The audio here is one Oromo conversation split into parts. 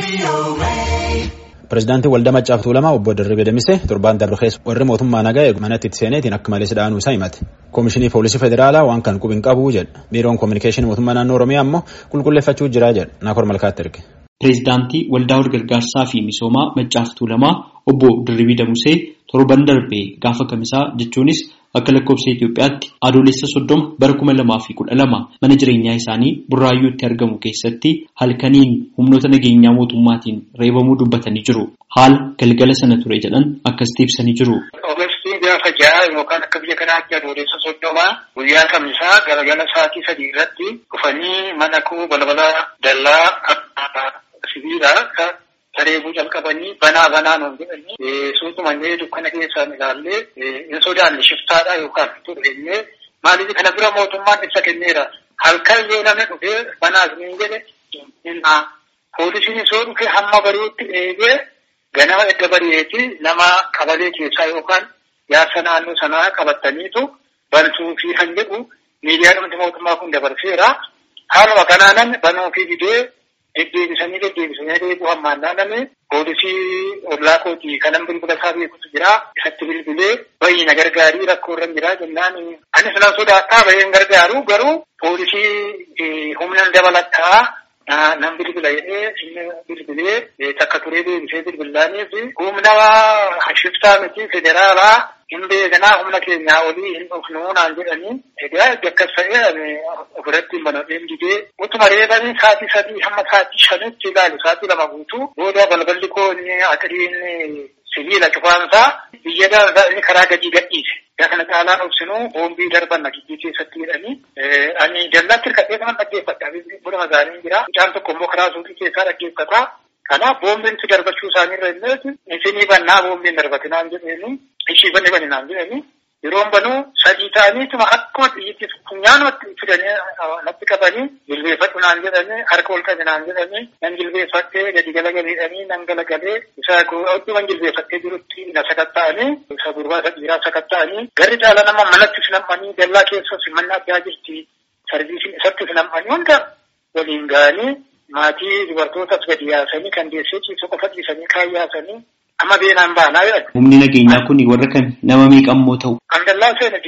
Pireezidaantii Waldaa Maccaaf Tuulamaa obbo Dirribii Damisee torbaan darbe keessa warri mootummaa nagaa eegu manatti itti seeneetiin akka malee dhaanuu isaa himate. Koomishinii Poolisii Federaalaa waan kan qubiin qabu jedha. Biiroon Koominikeeshinii mootummaa naannoo Oromiyaa ammoo qulqulleeffachuu jira jedha. Naakor Malkaatti erge. Pireezidaantii Waldaa Gargaarsaa fi Misoomaa Maccaaf Tuulamaa obbo Dirribii Damusee torban darbe gaafa kamisaa jechuunis akka lakkoofsa Itoophiyaatti adoolessa 30 bara 2012 mana jireenyaa isaanii Burraayyuutti argamu keessatti halkaniin humnoota nageenyaa mootummaatiin reebamuu dubbatanii jiru. Haala galgala sana ture jedhan akkasitti ibsanii jiru. Ogeessi gaafa ja'a yookaan akka biyya kanaatti adoolessa 30 guyyaa kamisaa galgala sa'aatii 3 irratti dhufanii mana koo balbala dallaa sibiilaa Tareebuu jalqabanii banaa nuun jedhanii suutumannee dukkana keessaan ilaallee hin sodaanne shiftaadha yookaan turreenyee maaliif kana bira mootummaan ibsa kenneera halkan yoo namni dhufee banaas niin jedhe poolisiin soo dhufe hamma bari'utti eegee ganama edda bari'eeti nama qabalee keessaa yookaan yaasa naannoo sanaa qabataniitu bantuu fi kan jedhu miidiyaadhumti mootummaa kun dabarseera haaluma kanaanan banuu fi fidee deddeebisanii deebi'uu hammaan naanname poolisii ollaa kootii kanan bilbila isaa beekutu jira isatti bilbilee baay'ina gargaarii rakkoo irra jira jennaan anis nan sodaattaa baay'een gargaaru garuu poolisii humnan dabalataa nan bilbila jedhee inni bilbilee takka turee deebisee bilbilaaniif humna shiftaa miti federaalaa hin beekanaa humna keenyaa olii hin dhufnuu naan jedhanii egaa akkas ta'ee ofirratti banadheen didee utuma reebanii sa'aatii 3 hamma sa'aatii 5tti ilaalu sa'aatii 2 guutuu booda balballi koo inni axiriin sibiila cufaansaa biyya inni karaa gadii gadhiise. Yaa kana caalaan obsinuu boombii darban nagijii keessatti jedhanii ani dallaatti hirkatee kanan dhaggeeffadha. Buna magaalaa jira. Mucaan tokko immoo karaa suuqii keessaa dhaggeeffata. Kanaaf boombiin si darbachuu isaaniirra illee isinii bannaa boombiin darbatinaan jedhanii ishii banaan jedhanii yeroon banuu 3 ta'aniituma akkuma xiyyitti funyaanumatti fidanii natti qabanii jilbeeffadhu naan jedhanii harka ol qabe naan jedhanii nan jilbeeffattee gadi galagaleedhanii nan galagalee isa odduman jilbeeffattee jirutti na sakatta'anii isa gurbaa isa dhiiraa sakatta'anii garri caala nama manatti finammanii dallaa keessa simannaa addaa jirti sarviisiin isatti finammanii hunda waliin ga'anii maatii dubartootas gadi yaasanii kan deessee ciisoo qofa dhiisanii kaayyaasanii amma beenaan baanaa jedhan. Humni nageenyaa kun warra kan nama miiqammoo ta'u. Kan dallaa seena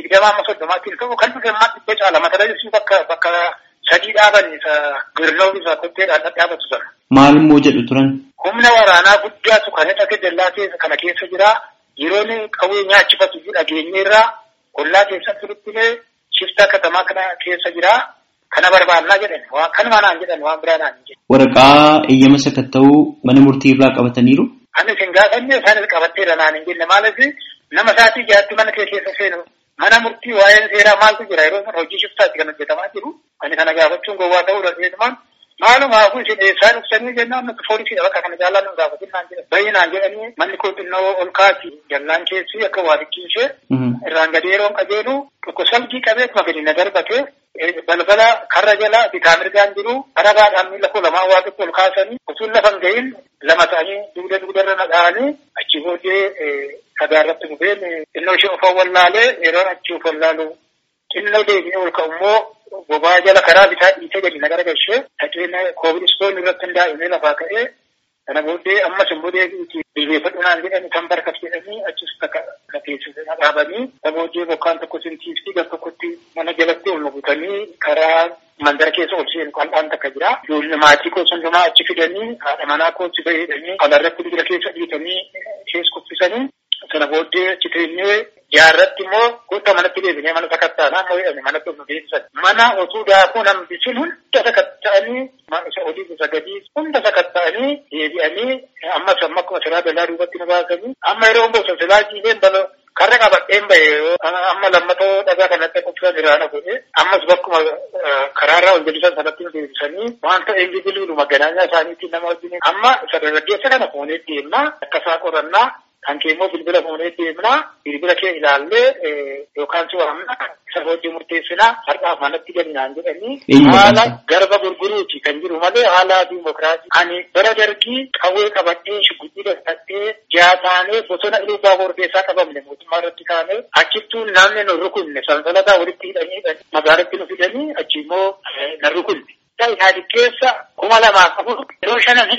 20 ta'u kan dhufe ammaa dhibba caala mata duree bakka 3 dhaaban isa girnoo isa kotteedhaan dhadhaabatu sana. Maal immoo jedhu turan? Humna waraanaa guddaatu kan hidhate dallaa kana keessa jira. Yeroon qawwee nyaachifatu dhageenyeerraa ollaa keessatti dhuftilee shiftaa katamaa kana keessa jira. Kana barbaannaa jedhan kanuma naan jedhan waan biraa naan jedhan. Waraqaa eeyyama sakatta'uu mana murtii irraa qabataniiru? Ani sin gaafanne isaanis qabatteera naan hin jenne maaliif nama isaatii jaatti mana keessa seenu mana murtii waa'een seeraa maaltu jira yeroo sana hojii shiftaatti kan hojjetamaa jiru ani kana gaafachuun gowwaa ta'uu dandeessumaan maalumaafuu isin eessaa dhuftanii jennaan nuti poolisiidha bakka kana jaallaan nu gaafatin naan jedhan baay'inaan jedhanii manni koo xinnoo ol kaati jallaan keessi akka waa xiqqeessee irraan gadi yeroon qajeelu tokko salgii qabeetuma gadi na darbate balbala karra jala bitaa mirgaan jiru karabaadhaan miila koo lamaan waa xiqqoo ol kaasanii utuun lafan gahin lama ta'anii dugdarra nadha'anii achi booddee sagaarratti dhufeen xinnoo ishee of wallaalee yeroon achi of wallaalu xinnoo deebi'ee ol ka'ummoo bobaa jala karaa bitaa dhiitee gadi na garagalchee dhaqeen koobilistoonni irratti hundaa'ee lafaa ka'ee kana booddee ammas immoo deebi'uuti bilbeeffadhu naan jedhanii kan barkas jedhanii achis takka teessise dhaabanii kana booddee bokkaan tokko sintiiftii gar tokkotti mana jalatti ol nugutanii karaa mandara keessa ol seenu qal'aan takka jira. Ijoollee maatii koo hundumaa achi fidanii haadha manaa koo achi fayyadanii alarratti dibira keessa dhiitanii keessa kuffisanii sana booddee achi teenyee jaarratti immoo goota manatti deebinee mana sakatta'anaa immoo jedhame manatti ol nu deebisan. Mana otuu daakuu nambisin hunda sakatta'anii isa olii isa gadii hunda sakatta'anii deebi'anii ammas amma akkuma silaa dallaa duubatti nu baasanii amma yeroo bosa silaa jiibeen bala karra qabadheen bahe amma lammatoo dhagaa kanatti qophiisa jiraana godhe ammas bakkuma karaarraa ol jedhisan sanatti nu deebisanii wanta eenjibiliinu maganaanyaa isaaniitiin nama wajjin amma isa dargaggeessa kana foonee deemnaa akkasaa qorannaa kan kee immoo bilbila foonee deemnaa bilbila kee ilaallee yookaan si waamna isa booddee murteessinaa har'aaf manatti galinaan jedhanii haala garba gurguruuti kan jiru malee haala diimokiraasii ani bara dargii qawwee qabadhee shugguxii dadhattee jaataanee bosona ilubaa borbeessaa qabamne mootummaa irratti kaanee achittuu namni nu rukunne sansalataa walitti hidhanii magaalatti nu fidanii achi immoo na rukunne. Isaanii keessa 2004 yeroo 5 hidhame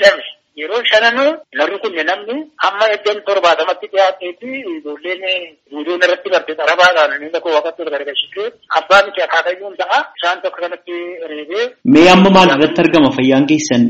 yeroo shananuu narri kun namni amma iddeen 70tti dhiyaateeti ijoolleen guutuun irratti barte xarabaadhaan inni tokko waqatti gargashitee abbaan itti akaakayyuun ta'a isaan tokko kanatti reebee. Mee amma maal irratti argama fayyaan keessan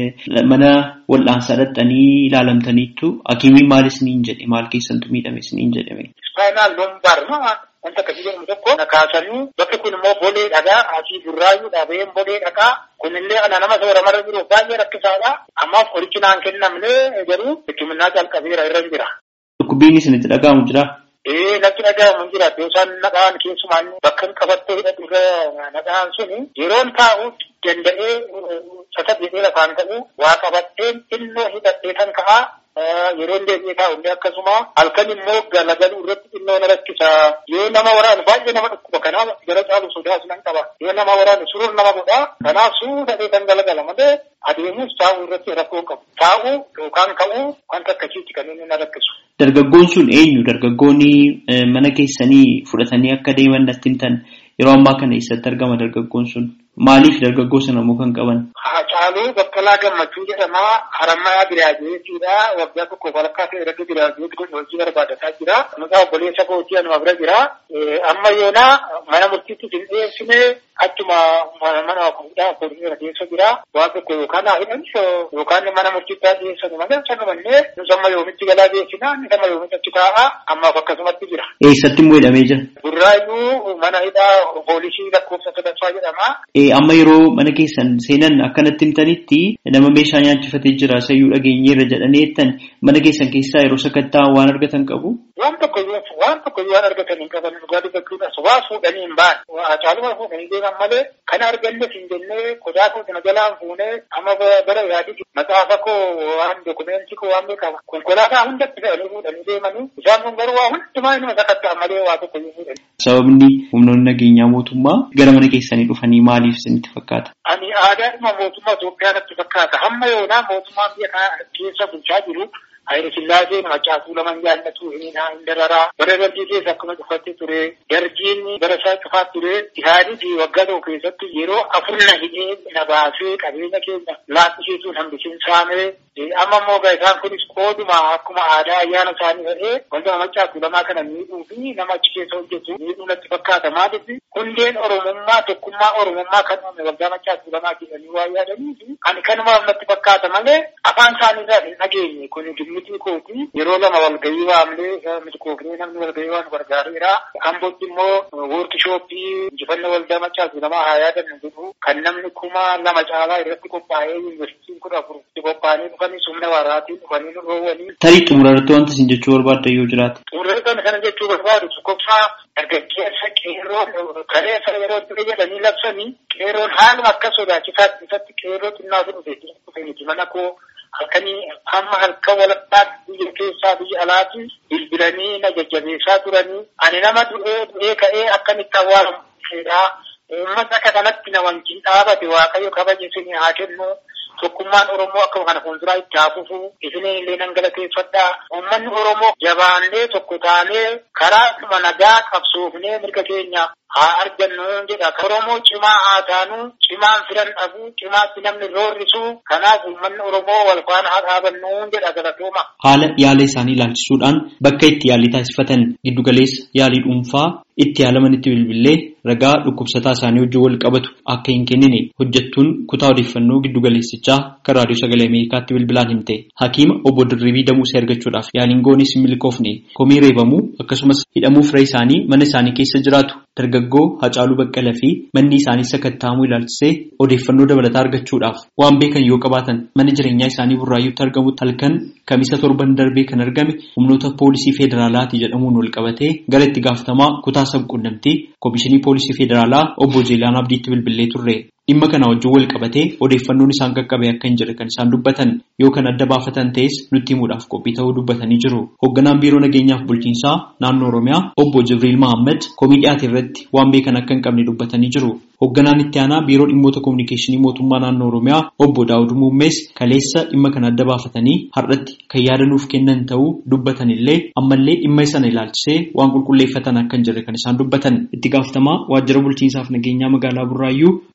mana wal'aansaa dhaqxanii ilaalamtaniittu hakiimiin maal isiniin jedhe maal keessantu miidhame isiniin jedhame. Spinal lumbar wanta akkasii jedhamu tokko nakaasanii bakki kun immoo bolee dhagaa asii burraayyuu dhabeen bolee dhagaa kunillee ana nama sooramarra jiru baay'ee rakkisaadha ammaaf qorichi naan kennamne garuu hikimnaa calqabeera irra jira. Dhukkubbiin isinitti dhaga'amu jira? Natti dhaga'amu jira yoosaan nadhaan keessumaan bakka hin qabattee hidhatu irra nadhaan suni yeroon taa'u danda'ee sasadhee lafaan ta'u waa qabattee xinnoo hidhattee kan ka'aa. Yeroo deemee taa'ullee akkasuma halkan immoo galagaluu irratti xinnoo na rakkisa yoo nama waraanu baay'ee nama dhukkuba kanaaf gara caalu sodaas nan qaba yoo nama waraanu suruun nama godha kanaaf suudhadhee kan galagala malee adeemus taa'uu irratti rakkoo qabu taa'uu yookaan ka'uu wanta akkasiitti kan inni na rakkisu. Dargaggoon sun eenyu? Dargaggoonni mana keessanii fudhatanii akka deeman natti himtan yeroo ammaa kana eessatti argama dargaggoon sun? Maaliif dargaggoo sana immoo kan qaban? Hacaaluu Baqqalaa Gammachuu jedhama. Harammayaa Giraajeetiidha. Waggaa tokko walakkaa ta'e irratti giraajeeti kun hojii barbaadataa jira. Maqaa obboleessa kootii anuma bira jira. Amma yoonaa mana murtiitti hin dhiyeessine achuma mana fuudhaa abbootii keessa jira. Waan tokko yookaan hidhanis yookaan mana murtiitti dhiyeessanu malee sanumallee nus amma yoomitti galaa dhiyeessina inni amma yoomitti achi taa'a ammaaf akkasumatti jira. Eessatti immoo hidhamee jira? Burraayyuu mana hidhaa poolisii lakkoofsa sadaffaa jedhama. Amma yeroo mana keessan seenan akkanatti himtanitti nama meeshaa nyaachifatee jira sayyuu dhageenyeerra jedhanii jettan mana keessan keessaa yeroo sakattaa waan argatan qabu? Waan tokko waan argatan hin qaban dhugaatii bakkeedha sobaa fuudhanii hin ba'an. Hacaaluma fuudhanii deeman malee kan argannes hin jennee qodaa fuudhina jalaan fuunee amma bara yaadii maxaafa koo waan dokumentii koo waan beekama. Konkolaataa hundatti fe'anii fuudhanii deemanii isaan kun garuu waa hundumaa inuma sakattaa malee waa tokko hin fuudhanii. Sababni humnoonni nageenyaa mootummaa gara mana keessanii dhufanii maaliif isinitti fakkaata? Ani aadaadhuma mootummaa Itoophiyaa natti fakkaata. Hamma yoonaa mootummaan biyya kana keessa bulchaa jiru Hayila Sillaaseen Haacaatuu laman jaallatu hin dararaa. Bara darbii keessa akkuma cufattee ture. Dargiin bara isaa cufaa ture. Isaanii waggaa tokko keessatti yeroo afurna hidhee na baasee qabeenya keenya laaffisiisuun hambisiin saamee. Amma immoo isaan kunis qooduma akkuma aadaa ayyaana isaanii ta'ee wanta Haacaatuu lamaa kana miidhuu fi nama achi keessa hojjetu miidhuu natti fakkaata. Maaliif hundeen Oromummaa tokkummaa Oromummaa kan uume waggaa Haacaatuu lamaa jedhanii waa yaadaniifi ani kanumaaf natti fakkaata malee afaan isaaniirraa hin dhageenye kun miti kooti yeroo lama walgahii waamlee miti kooknee namni walgahii waan gargaareera. Ambootti immoo woorkishooppii injifannoo waldaa Haacaatuu lamaa haa yaadannu jedhu kan namni 2,000 caalaa irratti qophaa'ee yuunivarsiitiin 14 qophaa'anii dhufanii humna waraatiin dhufanii nu roowwanii. Tarii xumurarratti wanta isin jechuu barbaadda yoo jiraate. Xumurarratti kana jechuu barbaadu tokkoffaa dargaggeessa qeerroon kaleessa yeroo ture jedhanii labsanii qeerroon haaluma akka sodaachisaatti isatti qeerroo xinnaa dhufe miti mana koo halkanii amma halkan walakkaatti biyya keessaa biyya alaatti bilbilanii na jajjabeessaa turanii ani nama du'ee ka'ee akkamitti awwaalamuudha. Uummata akka kanatti na wajjin dhaabate Waaqayyo kabaja isinii haa kennu. Tokkummaan Oromoo akkuma kana fuulduraa itti haafufu isinii illee nan galateeffadhaa. Uummanni Oromoo jabaannee tokko taanee karaa nagaa qabsoofnee mirga keenya haa argannu jedha. Oromoo cimaa haa taanu, cimaan firan dhabuu, cimaatti namni roorrisu. Kanaaf uummanni Oromoo wal faana haa dhaabannu jedha galatooma. Haala yaala isaanii ilaalchisuudhaan bakka itti yaalii taasifatan giddugaleessa yaalii dhuunfaa itti yaalaman itti bilbilee ragaa dhukkubsataa isaanii wajjin wal qabatu akka hin kennine hojjettuun kutaa odeeffannoo giddugaleessichaa kan raadiyoo sagalee Ameerikaatti bilbilaan himte. Hakiima obbo Dirribii Damusee argachuudhaaf yaaliin goonis hin milkoofne komii reebamuu akkasumas hidhamuu fira isaanii mana isaanii keessa jiraatu dargaggoo Hacaaluu Baqqalaa fi manni isaanii sakattaamuu ilaalchisee odeeffannoo dabalataa argachuudhaaf waan beekan yoo qabaatan mana jireenyaa isaanii Burraayyuutti argamutti halkan Kamisa torban darbee kan argame humnoota poolisii federaalaati jedhamuun wal qabatee gara itti gaafatamaa kutaa sabquunnamtii Komishinii Poolisii Federaalaa obbo Jeelaan Abdiitti bilbilee turre. Dhimma kana wajjin wal qabatee odeeffannoon isaan qaqqabe akka hin jirre kan isaan dubbatan yoo kan adda baafatan ta'es nutti himuudhaaf qophii ta'uu dubbatanii jiru. Hoogganaan biiroo nageenyaaf bulchiinsaa naannoo Oromiyaa obbo Jibriil Mahammad komii dhiyaate irratti waan beekan akka hin qabne dubbatanii jiru. Hoogganaan itti aanaa biiroo dhimmoota kominikeeshinii mootummaa naannoo Oromiyaa obbo Daawud Muummees kaleessa dhimma kana adda baafatanii har'atti kan yaadanuuf kennan ta'uu dubbatan illee ammallee dhimma sana ilaalchisee waan qulqulleeffatan akka hin jirre kan isaan dubbatan. Itti gaafatamaa waajjira bulchiinsaaf nageenyaa magaalaa Burraayyuu obbo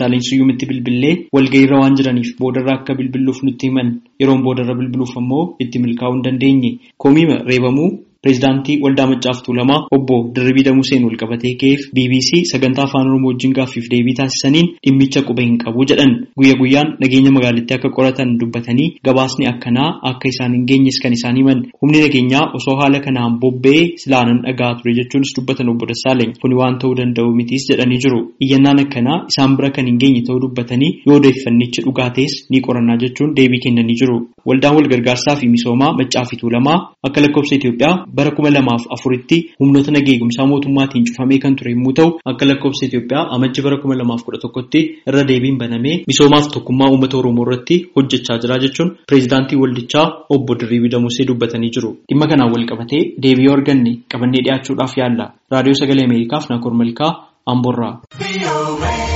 Dassaaleny Siyyuumitti bilbilee walga'iirra waan jiraniif boodarra akka bilbiluuf nutti himan. Yeroon boodarra bilbiluuf ammoo itti milkaa'uu hin dandeenye. Komiima reebamuu Pireezidaantii Waldaa Maccaa fi Tuulamaa obbo Dirribii Damuseen wal qabatee ka'eef BBC sagantaa afaan Oromoo wajjin gaaffiif deebii taasisaniin dhimmicha quba hin qabu jedhan. Guyyaa guyyaan nageenya magaalittii akka qoratan dubbatanii gabaasni akkanaa akka isaan hin geenyes kan isaan himan. Humni nageenyaa osoo haala kanaan bobba'ee silaanan dhagaa ture jechuunis dubbatan obbo Dassaaleny kuni waan ta'uu danda'u mitis jedhanii jiru. Iyyannaan akkanaa isaan bira kan hin geenye ta'uu dubbatanii yoo odeeffannichi dhugaa ta'es ni qorannaa jechuun deebii kennanii jiru. Waldaan wal gargaarsaa fi misoomaa Maccaa fi Tuulamaa akka lakkoofsa Itoophiyaa bara 2004tti humnoota nageegumsaa mootummaatiin cufamee kan ture yommuu ta'u akka lakkoofsa Itoophiyaa amajji bara 2011tti irra deebiin banamee misoomaaf tokkummaa uummata Oromoo irratti hojjechaa jira jechuun pireezidaantii waldichaa obbo Dirribii Damusee dubbatanii jiru. Dhimma kanaan wal qabatee deebii yoo arganne qabannee dhiyaachuudhaaf yaalla. Raadiyoo Sagalee Ameerikaaf Nakoor Malkaa Amboorraa.